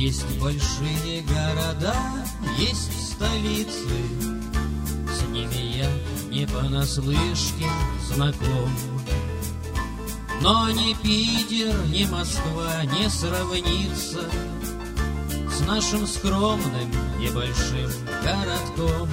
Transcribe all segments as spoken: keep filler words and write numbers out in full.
Есть большие города, есть столицы, с ними я не понаслышке знаком. Но ни Питер, ни Москва не сравнится с нашим скромным небольшим городком.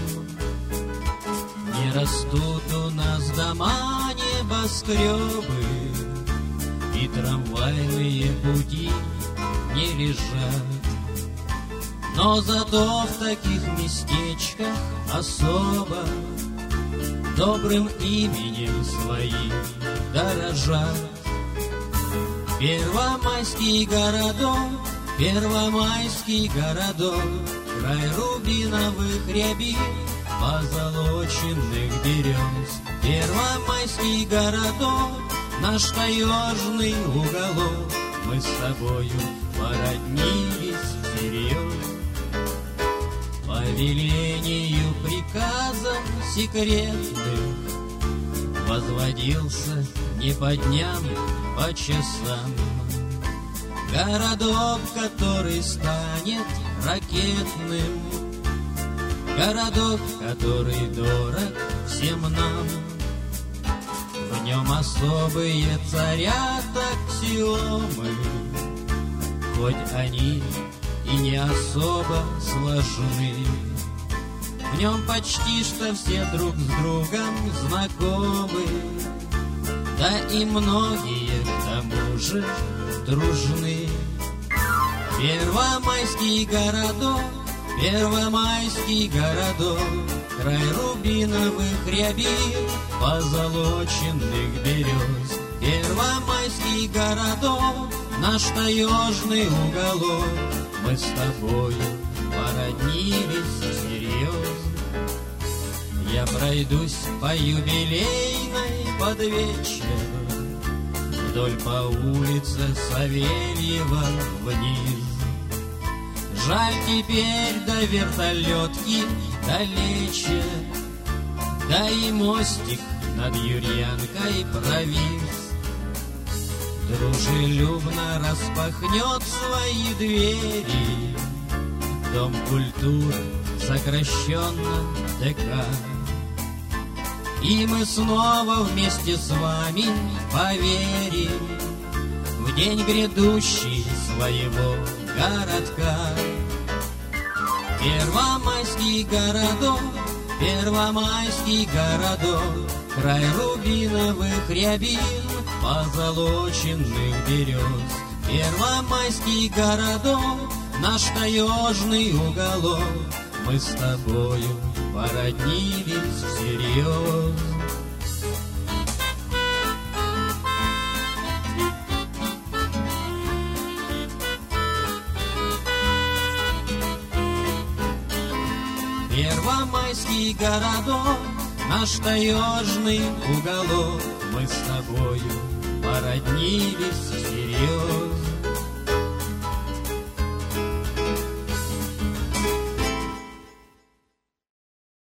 Не растут у нас дома, небоскребы, и трамвайные пути не лежат. Но зато в таких местечках особо добрым именем своим дорожат. Первомайский городок, Первомайский городок, край рубиновых рябин, позолоченных берез. Первомайский городок, наш таежный уголок, мы с тобою породнились всерьез. По велению приказом секретных возводился не по дням, по часам городок, который станет ракетным, городок, который дорог всем нам. В нем особые царят аксиомы, хоть они и не особо сложны. В нем почти что все друг с другом знакомы, да и многие к тому же дружны. Первомайский городок, Первомайский городок, край рубиновых рябин, позолоченных берез. Первомайский городок, наш таежный уголок, мы с тобою породнились всерьез. Я пройдусь по юбилейной под вечер, вдоль по улице Савельева вниз. Жаль теперь до вертолетки далече, да и мостик над Юрьянкой провис. Дружелюбно распахнет свои двери Дом культуры, сокращенно ДК. И мы снова вместе с вами поверим в день грядущий своего городка. Первомайский городок, Первомайский городок, край рубиновых рябин, позолоченных берез. Первомайский городок, наш таежный уголок, мы с тобою породнились всерьез. Первомайский городок, наш таежный уголок, мы с тобою породнились всерьез.